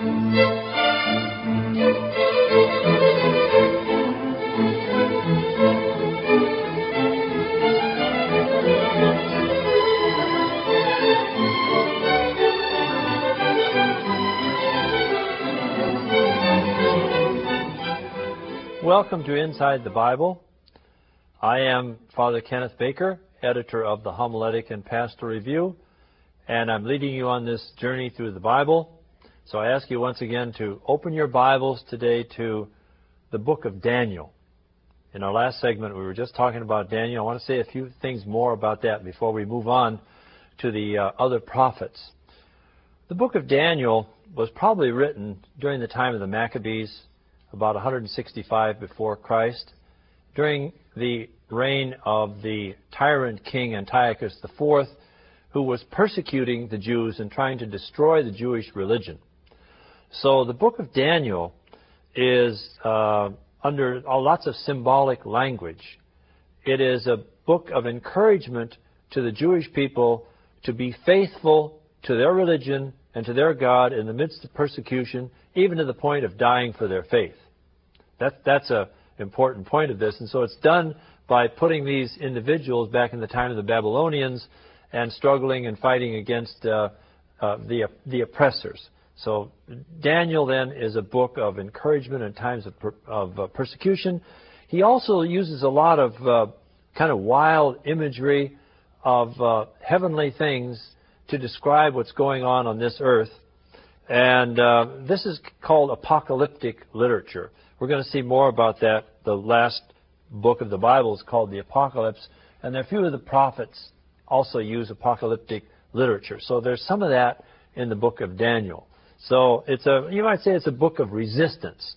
Welcome to Inside the Bible. I am Father Kenneth Baker, editor of the Homiletic and Pastoral Review, and I'm leading you on this journey through the Bible. So I ask you once again to open your Bibles today to the book of Daniel. In our last segment, we were just talking about Daniel. I want to say a few things more about that before we move on to the other prophets. The book of Daniel was probably written during the time of the Maccabees, about 165 before Christ, during the reign of the tyrant king Antiochus IV, who was persecuting the Jews and trying to destroy the Jewish religion. So the book of Daniel is under lots of symbolic language. It is a book of encouragement to the Jewish people to be faithful to their religion and to their God in the midst of persecution, even to the point of dying for their faith. That's an important point of this. And so it's done by putting these individuals back in the time of the Babylonians and struggling and fighting against the oppressors. So Daniel then is a book of encouragement in times of persecution. He also uses a lot of kind of wild imagery of heavenly things to describe what's going on this earth. And this is called apocalyptic literature. We're going to see more about that. The last book of the Bible is called the Apocalypse, and a few of the prophets also use apocalyptic literature. So there's some of that in the book of Daniel. So you might say it's a book of resistance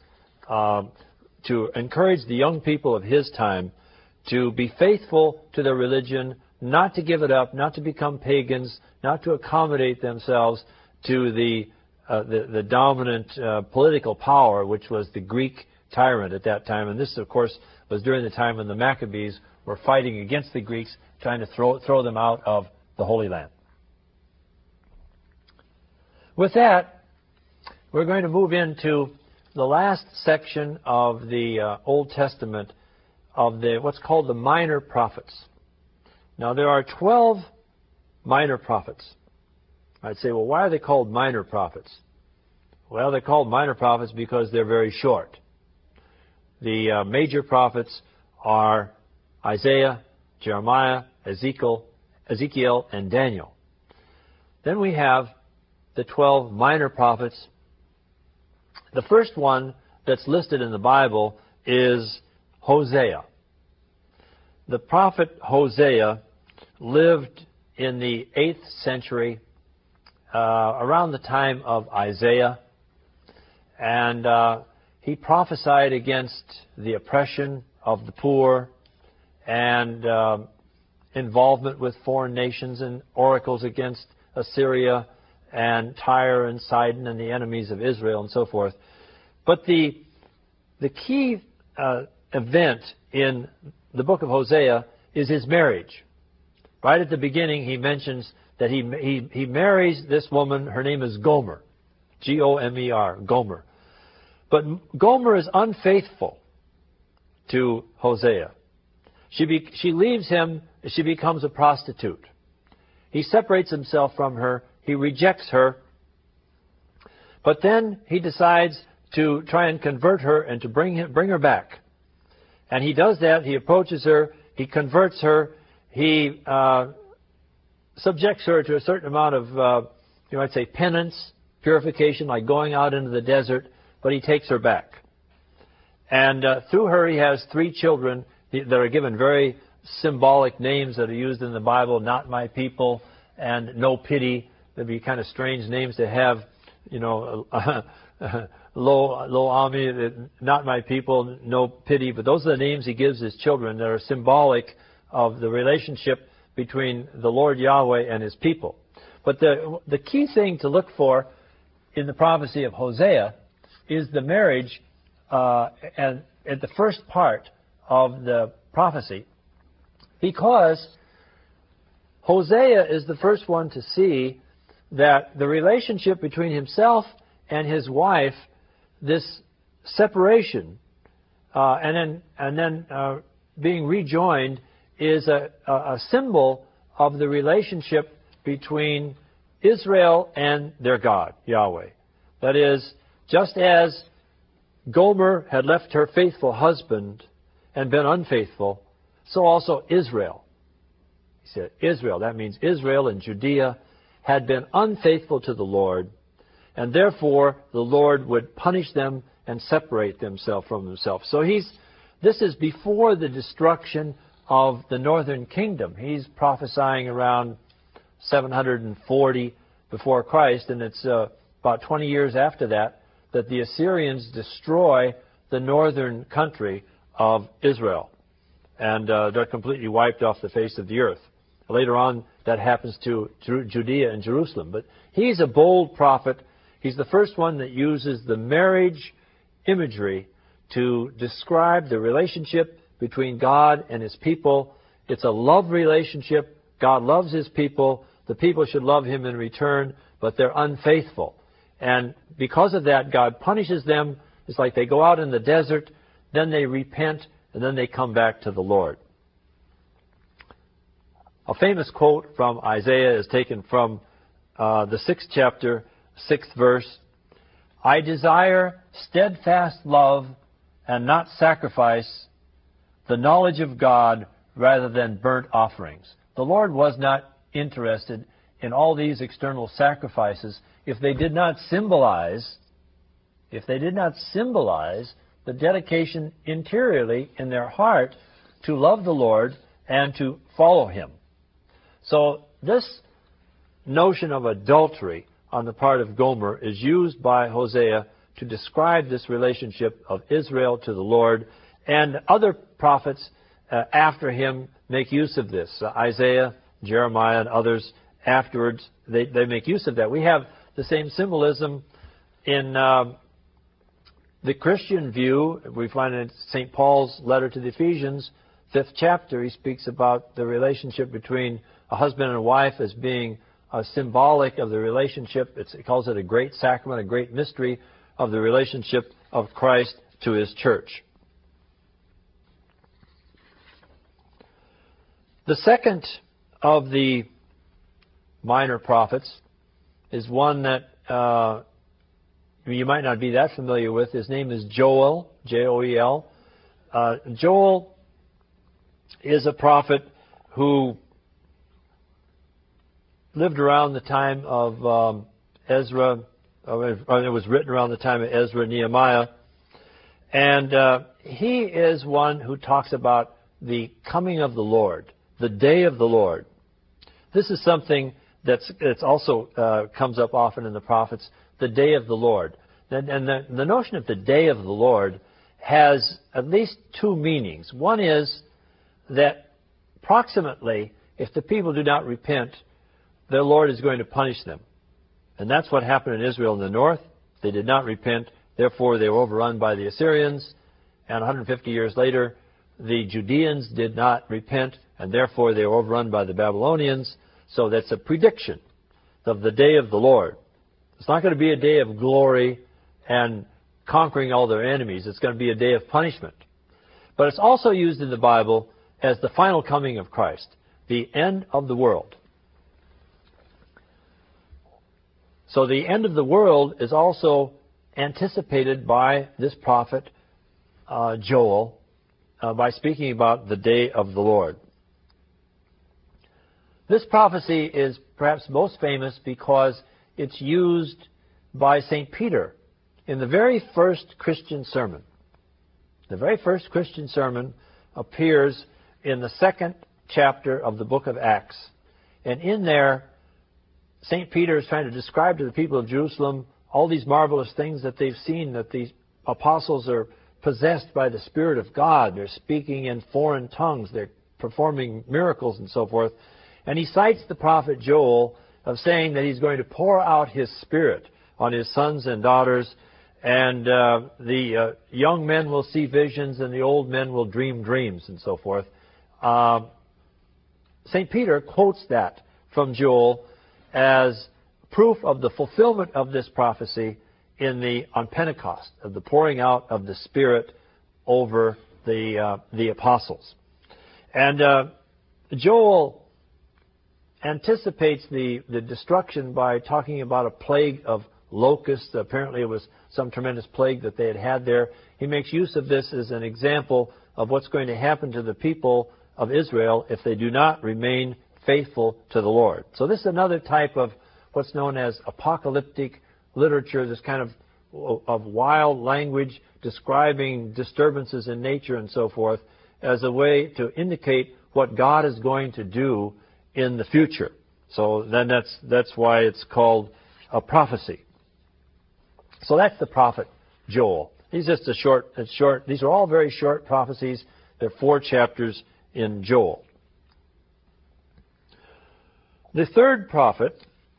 to encourage the young people of his time to be faithful to their religion, not to give it up, not to become pagans, not to accommodate themselves to the dominant political power, which was the Greek tyrant at that time. And this, of course, was during the time when the Maccabees were fighting against the Greeks, trying to throw them out of the Holy Land. With that, we're going to move into the last section of the Old Testament of what's called the minor prophets. Now, there are 12 minor prophets. I'd say, well, why are they called minor prophets? Well, they're called minor prophets because they're very short. The major prophets are Isaiah, Jeremiah, Ezekiel, and Daniel. Then we have the 12 minor prophets. The first one that's listed in the Bible is Hosea. The prophet Hosea lived in the 8th century, around the time of Isaiah, and he prophesied against the oppression of the poor and involvement with foreign nations and oracles against Assyria and Tyre and Sidon and the enemies of Israel and so forth. But the key event in the book of Hosea is his marriage. Right at the beginning, he mentions that he marries this woman. Her name is Gomer, Gomer, Gomer. But Gomer is unfaithful to Hosea. She leaves him. She becomes a prostitute. He separates himself from her. He rejects her. But then he decides to try and convert her and to bring her back. And he does that. He approaches her. He converts her. He subjects her to a certain amount of, you might say, penance, purification, like going out into the desert. But he takes her back. And through her, he has 3 children that are given very symbolic names that are used in the Bible: Not My People and No Pity. They'd be kind of strange names to have, Lo Ami, Not My People, No Pity. But those are the names he gives his children that are symbolic of the relationship between the Lord Yahweh and his people. But the key thing to look for in the prophecy of Hosea is the marriage and at the first part of the prophecy, because Hosea is the first one to see that the relationship between himself and his wife, this separation, and then being rejoined is a symbol of the relationship between Israel and their God, Yahweh. That is, just as Gomer had left her faithful husband and been unfaithful, so also Israel. He said Israel, that means Israel and Judea had been unfaithful to the Lord, and therefore the Lord would punish them and separate themselves from himself. So this is before the destruction of the northern kingdom. He's prophesying around 740 before Christ, and it's about 20 years after that the Assyrians destroy the northern country of Israel. And they're completely wiped off the face of the earth. Later on, that happens to Judea and Jerusalem. But he's a bold prophet. He's the first one that uses the marriage imagery to describe the relationship between God and his people. It's a love relationship. God loves his people. The people should love him in return, but they're unfaithful. And because of that, God punishes them. It's like they go out in the desert, then they repent, and then they come back to the Lord. A famous quote from Isaiah is taken from the 6th chapter, 6th verse. I desire steadfast love and not sacrifice, the knowledge of God rather than burnt offerings. The Lord was not interested in all these external sacrifices if they did not symbolize the dedication interiorly in their heart to love the Lord and to follow him. So this notion of adultery on the part of Gomer is used by Hosea to describe this relationship of Israel to the Lord, and other prophets after him make use of this. Isaiah, Jeremiah, and others afterwards, they make use of that. We have the same symbolism in the Christian view. We find in St. Paul's letter to the Ephesians, 5th chapter, he speaks about the relationship between a husband and a wife as being symbolic of the relationship. He calls it a great sacrament, a great mystery of the relationship of Christ to his church. The second of the minor prophets is one that you might not be that familiar with. His name is Joel, Joel. Joel is a prophet who lived around the time of Ezra. It was written around the time of Ezra and Nehemiah. And he is one who talks about the coming of the Lord, the day of the Lord. This is something that's also comes up often in the prophets, the day of the Lord. And the notion of the day of the Lord has at least two meanings. One is that approximately, if the people do not repent, the Lord is going to punish them. And that's what happened in Israel in the north. They did not repent. Therefore, they were overrun by the Assyrians. And 150 years later, the Judeans did not repent, and therefore they were overrun by the Babylonians. So that's a prediction of the day of the Lord. It's not going to be a day of glory and conquering all their enemies. It's going to be a day of punishment. But it's also used in the Bible as the final coming of Christ, the end of the world. So the end of the world is also anticipated by this prophet, Joel, by speaking about the day of the Lord. This prophecy is perhaps most famous because it's used by St. Peter in the very first Christian sermon. The very first Christian sermon appears in the 2nd chapter of the book of Acts. And in there, St. Peter is trying to describe to the people of Jerusalem all these marvelous things that they've seen, that these apostles are possessed by the Spirit of God. They're speaking in foreign tongues. They're performing miracles and so forth. And he cites the prophet Joel of saying that he's going to pour out his Spirit on his sons and daughters, and the young men will see visions and the old men will dream dreams and so forth. St. Peter quotes that from Joel as proof of the fulfillment of this prophecy on Pentecost, of the pouring out of the Spirit over the apostles. And Joel anticipates the destruction by talking about a plague of locusts. Apparently it was some tremendous plague that they had there. He makes use of this as an example of what's going to happen to the people of Israel if they do not remain faithful to the Lord. So this is another type of what's known as apocalyptic literature, this kind of wild language describing disturbances in nature and so forth, as a way to indicate what God is going to do in the future. So then that's why it's called a prophecy. So that's the prophet Joel. He's just a short. These are all very short prophecies. There are 4 chapters in Joel. The third prophet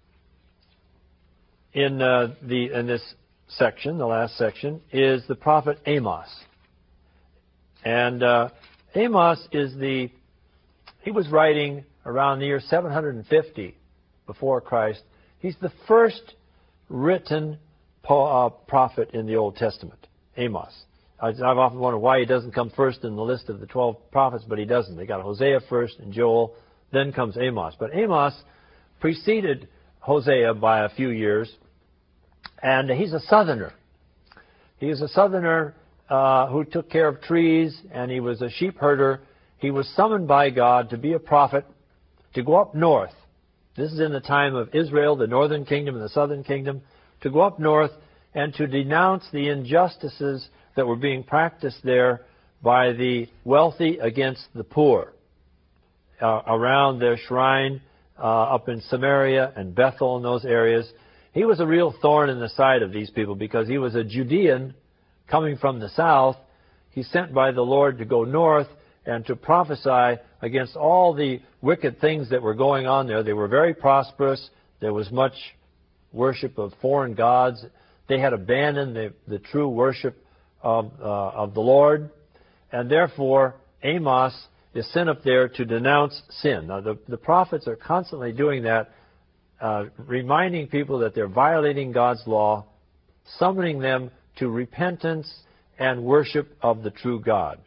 in this section, the last section, is the prophet Amos. And Amos he was writing around the year 750 before Christ. He's the first written prophet in the Old Testament, Amos. I've often wondered why he doesn't come first in the list of the 12 prophets, but he doesn't. They got Hosea first and Joel, then comes Amos. But Amos preceded Hosea by a few years, and he's a southerner. He is a southerner who took care of trees, and he was a sheep herder. He was summoned by God to be a prophet, to go up north. This is in the time of Israel, the northern kingdom and the southern kingdom, to go up north and to denounce the injustices that were being practiced there by the wealthy against the poor around their shrine up in Samaria and Bethel and those areas. He was a real thorn in the side of these people because he was a Judean coming from the south. He's sent by the Lord to go north and to prophesy against all the wicked things that were going on there. They were very prosperous. There was much worship of foreign gods. They had abandoned the true worship of the Lord. And therefore, Amos is sent up there to denounce sin. Now, the prophets are constantly doing that, reminding people that they're violating God's law, summoning them to repentance and worship of the true God.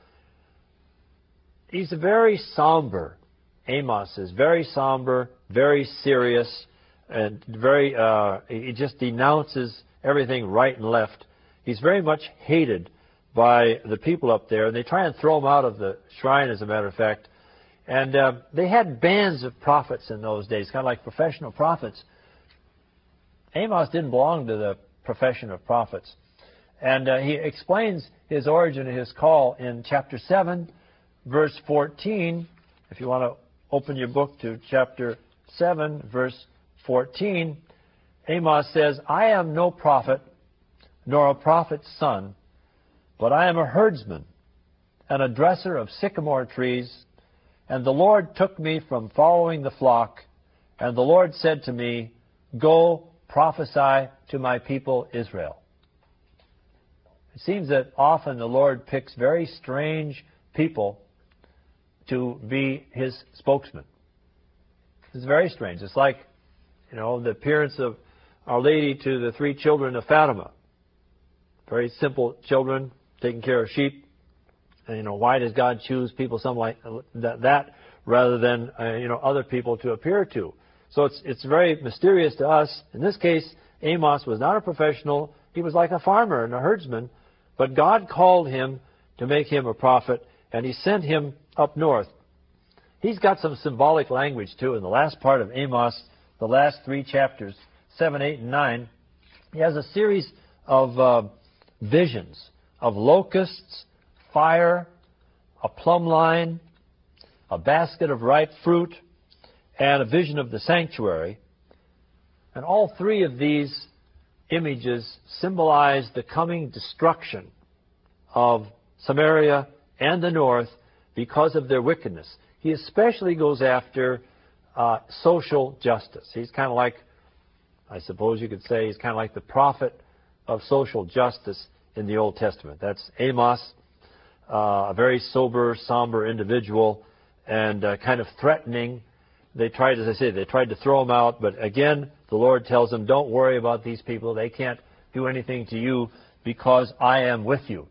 He's very somber. Amos is very somber, very serious, and he just denounces everything right and left. He's very much hated by the people up there, and they try and throw him out of the shrine, as a matter of fact. And they had bands of prophets in those days, kind of like professional prophets. Amos didn't belong to the profession of prophets. And he explains his origin and his call in chapter 7, verse 14. If you want to open your book to chapter 7, verse 14, Amos says, "I am no prophet, nor a prophet's son, but I am a herdsman and a dresser of sycamore trees. And the Lord took me from following the flock, and the Lord said to me, 'Go prophesy to my people Israel.'" It seems that often the Lord picks very strange people to be His spokesman. It's very strange. It's like, the appearance of Our Lady to the 3 children of Fatima. Very simple children, taking care of sheep. And, why does God choose people, something like that rather than, other people to appear to? So it's very mysterious to us. In this case, Amos was not a professional. He was like a farmer and a herdsman. But God called him to make him a prophet, and He sent him up north. He's got some symbolic language, too. In the last part of Amos, the last 3 chapters, 7, 8, and 9, he has a series of visions of locusts, fire, a plumb line, a basket of ripe fruit, and a vision of the sanctuary. And all 3 of these images symbolize the coming destruction of Samaria and the north because of their wickedness. He especially goes after social justice. He's kind of like, I suppose you could say, he's kind of like the prophet of social justice in the Old Testament. That's Amos, a very sober, somber individual, and kind of threatening. They tried to throw him out, but again, the Lord tells them, don't worry about these people. They can't do anything to you because I am with you.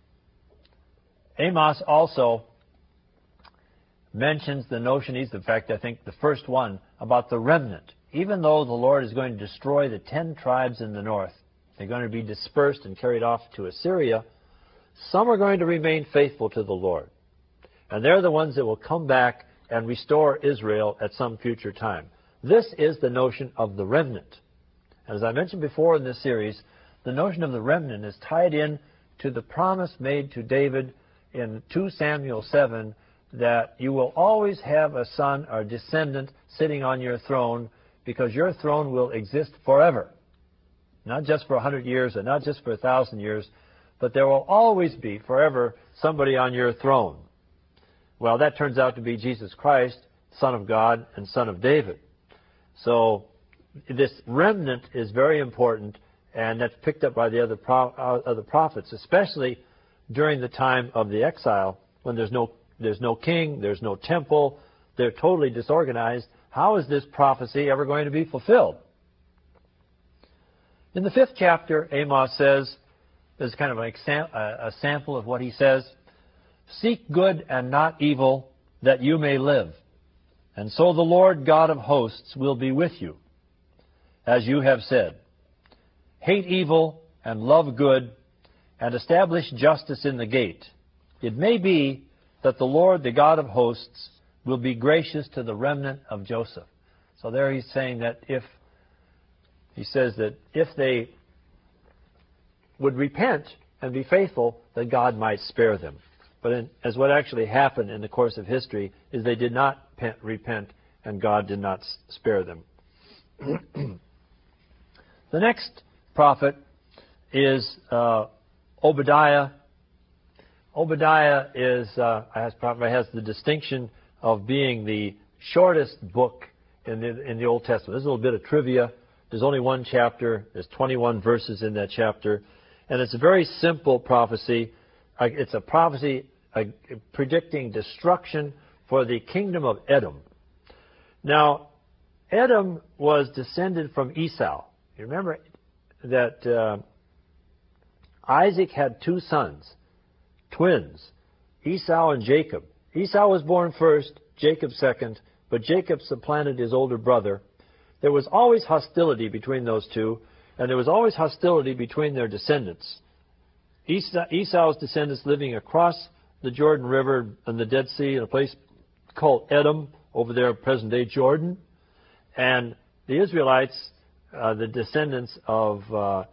Amos also mentions the notion, he's in fact, I think, the first one, about the remnant. Even though the Lord is going to destroy the 10 tribes in the north, they're going to be dispersed and carried off to Assyria, some are going to remain faithful to the Lord. And they're the ones that will come back and restore Israel at some future time. This is the notion of the remnant. As I mentioned before in this series, the notion of the remnant is tied in to the promise made to David in 2 Samuel 7 that you will always have a son or descendant sitting on your throne because your throne will exist forever. Not just for 100 years and not just for 1,000 years, but there will always be forever somebody on your throne. Well, that turns out to be Jesus Christ, Son of God and Son of David. So this remnant is very important, and that's picked up by the other prophets, especially during the time of the exile when there's no king, there's no temple, they're totally disorganized. How is this prophecy ever going to be fulfilled? In the 5th chapter, Amos says, there's kind of a sample of what he says, "Seek good and not evil, that you may live. And so the Lord God of hosts will be with you, as you have said. Hate evil and love good, and establish justice in the gate. It may be that the Lord, the God of hosts, will be gracious to the remnant of Joseph." So there he's saying that if they would repent and be faithful, that God might spare them. But as what actually happened in the course of history is they did not repent, and God did not spare them. The next prophet is Obadiah. Obadiah has the distinction of being the shortest book in the Old Testament. There's a little bit of trivia. There's only one chapter. There's 21 verses in that chapter. And it's a very simple prophecy. It's a prophecy predicting destruction for the kingdom of Edom. Now, Edom was descended from Esau. You remember that Isaac had 2 sons, twins, Esau and Jacob. Esau was born first, Jacob second, but Jacob supplanted his older brother. There was always hostility between those two, and there was always hostility between their descendants. Esau's descendants living across the Jordan River and the Dead Sea in a place called Edom, over there present-day Jordan, and the Israelites, the descendants of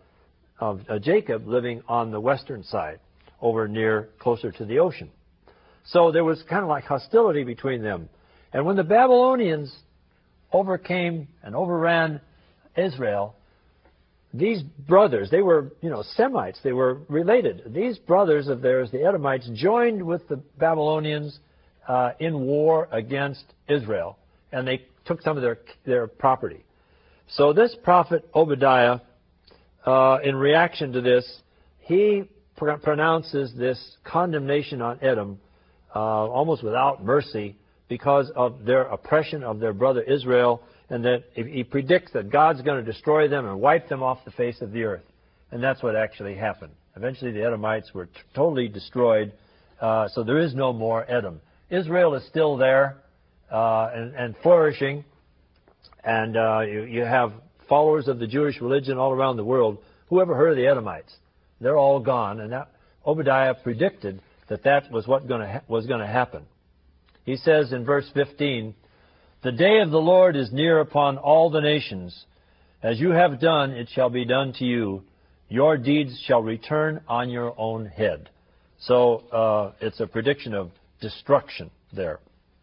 Jacob, living on the western side, over closer to the ocean. So there was kind of like hostility between them. And when the Babylonians overcame and overran Israel, these brothers, they were, Semites, they were related. These brothers of theirs, the Edomites, joined with the Babylonians in war against Israel, and they took some of their property. So this prophet Obadiah, in reaction to this, he pronounces this condemnation on Edom almost without mercy because of their oppression of their brother Israel, and that he predicts that God's going to destroy them and wipe them off the face of the earth. And that's what actually happened. Eventually the Edomites were totally destroyed, so there is no more Edom. Israel is still there and flourishing, and you have followers of the Jewish religion all around the world. Who ever heard of the Edomites? They're all gone, and Obadiah predicted that was what was going to happen. He says in verse 15, "The day of the Lord is near upon all the nations. As you have done, it shall be done to you. Your deeds shall return on your own head." So it's a prediction of destruction there.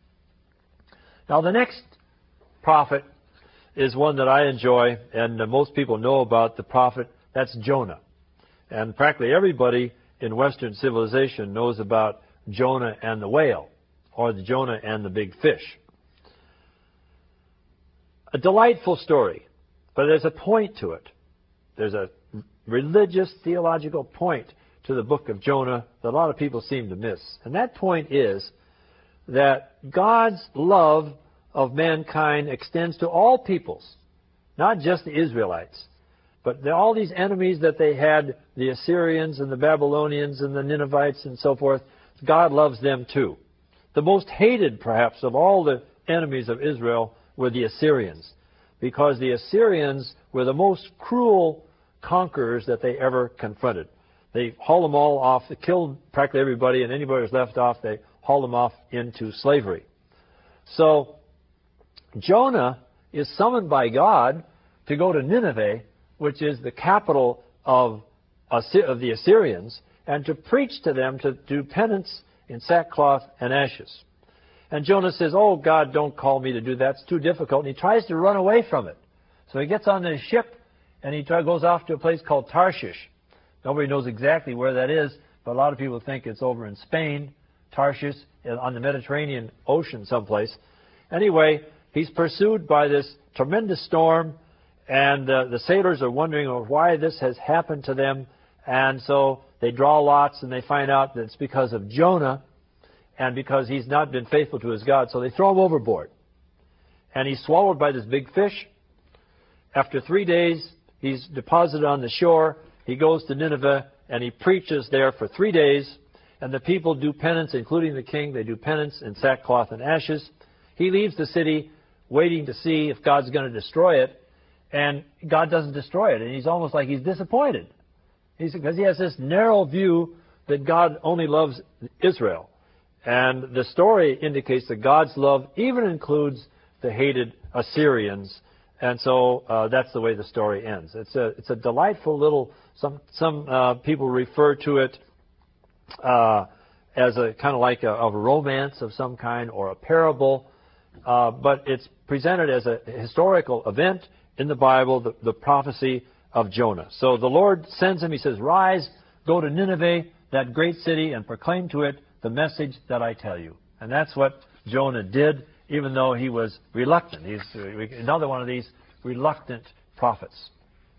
Now the next prophet is one that I enjoy, and most people know about the prophet. That's Jonah. And practically everybody in Western civilization knows about Jonah and the whale, or the Jonah and the big fish. A delightful story, but there's a point to it. There's a religious, theological point to the book of Jonah that a lot of people seem to miss. And that point is that God's love of mankind extends to all peoples, not just the Israelites. But all these enemies that they had, the Assyrians and the Babylonians and the Ninevites and so forth, God loves them too. The most hated, perhaps, of all the enemies of Israel were the Assyrians, because the Assyrians were the most cruel conquerors that they ever confronted. They hauled them all off. They killed practically everybody, and anybody who was left off, they hauled them off into slavery. So Jonah is summoned by God to go to Nineveh, which is the capital of the Assyrians, and to preach to them to do penance in sackcloth and ashes. And Jonah says, "Oh, God, don't call me to do that. It's too difficult." And he tries to run away from it. So he gets on his ship, and he goes off to a place called Tarshish. Nobody knows exactly where that is, but a lot of people think it's over in Spain, Tarshish, on the Mediterranean Ocean someplace. Anyway, he's pursued by this tremendous storm, and the sailors are wondering why this has happened to them. And so they draw lots, and they find out that it's because of Jonah and because he's not been faithful to his God. So they throw him overboard. And he's swallowed by this big fish. After 3 days, he's deposited on the shore. He goes to Nineveh, and he preaches there for 3 days. And the people do penance, including the king. They do penance in sackcloth and ashes. He leaves the city waiting to see if God's going to destroy it. And God doesn't destroy it. And he's almost like he's disappointed. Because he has this narrow view that God only loves Israel. And the story indicates that God's love even includes the hated Assyrians. And so that's the way the story ends. It's a delightful little. Some people refer to it as a kind of like a romance of some kind or a parable, but it's presented as a historical event in the Bible, the prophecy of Jonah. So the Lord sends him. He says, "Rise, go to Nineveh, that great city, and proclaim to it the message that I tell you." And that's what Jonah did, even though he was reluctant. He's another one of these reluctant prophets.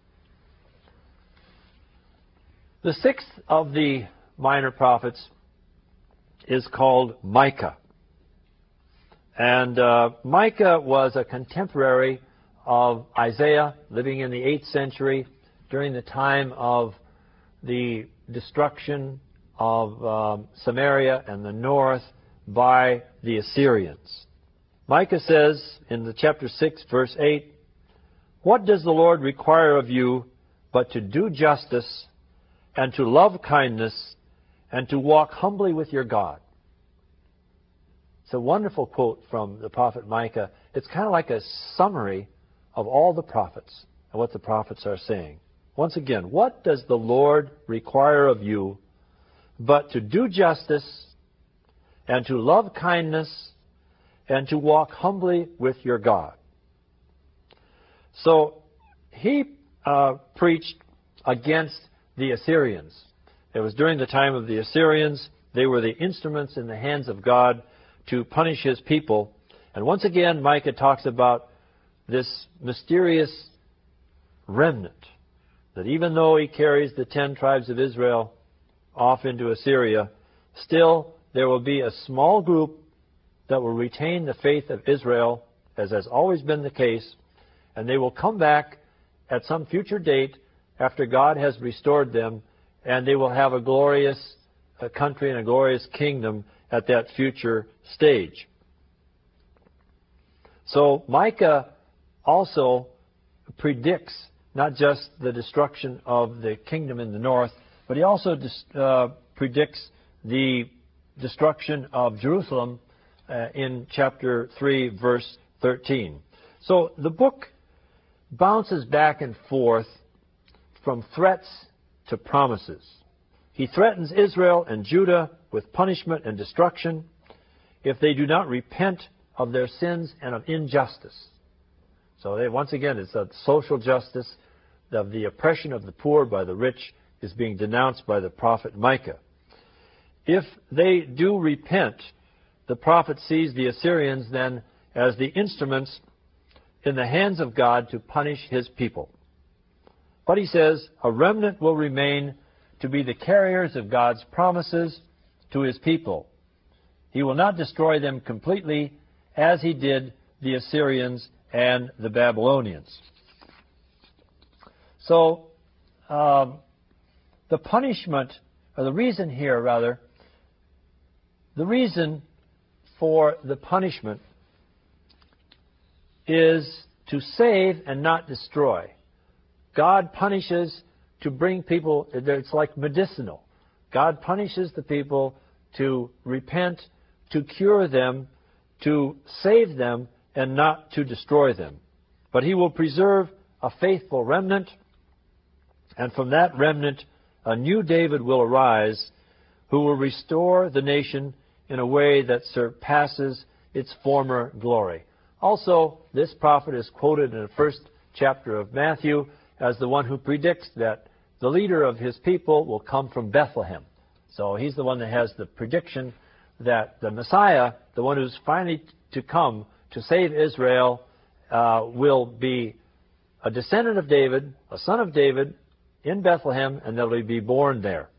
The sixth of the minor prophets is called Micah. And Micah was a contemporary of Isaiah, living in the 8th century during the time of the destruction of Samaria and the north by the Assyrians. Micah says in the chapter 6, verse 8, "What does the Lord require of you but to do justice and to love kindness and to walk humbly with your God?" It's a wonderful quote from the prophet Micah. It's kind of like a summary of all the prophets and what the prophets are saying. Once again, what does the Lord require of you but to do justice and to love kindness and to walk humbly with your God? So he preached against the Assyrians. It was during the time of the Assyrians. They were the instruments in the hands of God to punish his people. And once again, Micah talks about this mysterious remnant, that even though he carries the 10 tribes of Israel off into Assyria, still there will be a small group that will retain the faith of Israel, as has always been the case, and they will come back at some future date after God has restored them, and they will have a glorious country and a glorious kingdom at that future stage. So Micah also predicts not just the destruction of the kingdom in the north, but he also predicts the destruction of Jerusalem in chapter 3, verse 13. So the book bounces back and forth from threats to promises. He threatens Israel and Judah with punishment and destruction if they do not repent of their sins and of injustice. So once again, it's a social justice of the oppression of the poor by the rich is being denounced by the prophet Micah. If they do repent, the prophet sees the Assyrians then as the instruments in the hands of God to punish his people. But he says, a remnant will remain to be the carriers of God's promises to his people. He will not destroy them completely as he did the Assyrians and the Babylonians. So the punishment, or the reason here, rather, the reason for the punishment is to save and not destroy. God punishes to bring people, it's like medicinal. God punishes the people to repent, to cure them, to save them, and not to destroy them. But He will preserve a faithful remnant, and from that remnant a new David will arise who will restore the nation in a way that surpasses its former glory. Also, this prophet is quoted in the first chapter of Matthew as the one who predicts that the leader of his people will come from Bethlehem. So he's the one that has the prediction that the Messiah, the one who's finally to come to save Israel, will be a descendant of David, a son of David, in Bethlehem, and that will be born there.